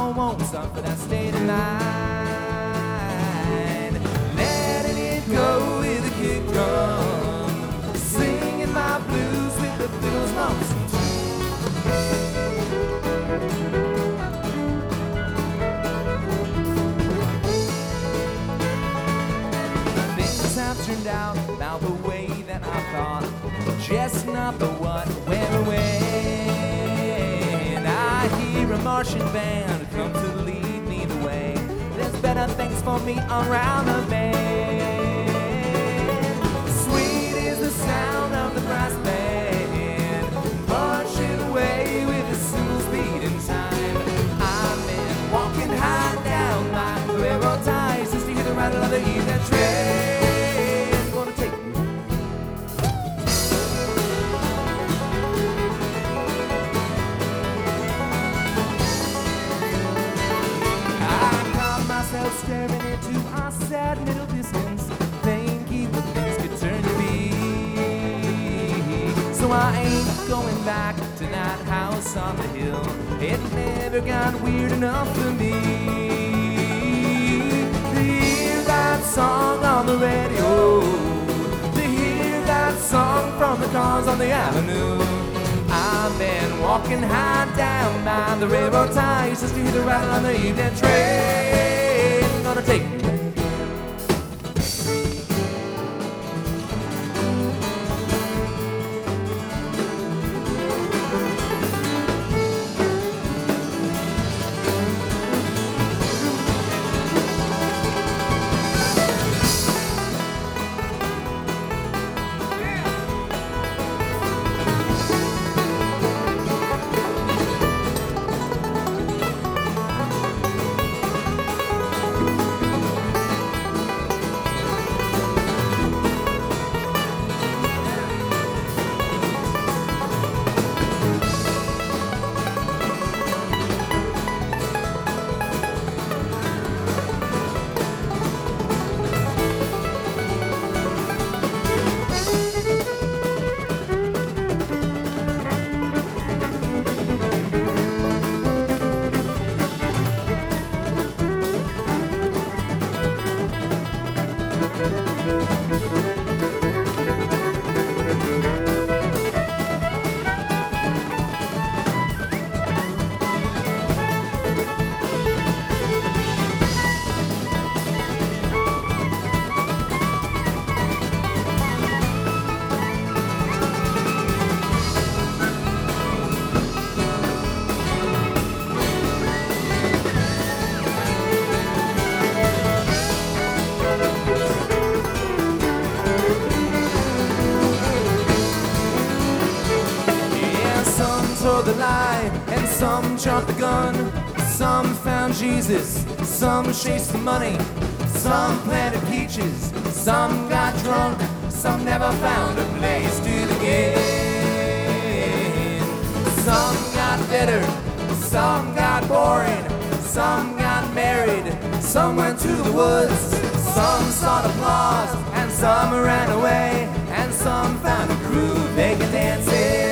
I won't suffer that state of mind. Letting it go with a kick drum, singing my blues with the Beatles' lonesome Things have turned out about the way that I thought, just not the what went away. I hear a Martian band come to lead me the way. There's better things for me around the bend. Sweet is the sound of the brass band, marching away with a single speed in time. I've been walking high down by the railroad ties just to hear the rattle of the evening train. Gonna take me. Staring into our sad middle distance, thinking what things could turn to be. So I ain't going back to that house on the hill. It never got weird enough for me. To hear that song on the radio, to hear that song from the cars on the avenue. I've been walking high down by the railroad ties just to hear the rattle on the evening train. Gonna take me. The lie, and some jumped the gun. Some found Jesus, some chased the money, some planted peaches, some got drunk, some never found a place to begin. Some got bitter, some got boring, some got married, some went to the woods, some sought applause, and some ran away, and some found a groove they could dance in.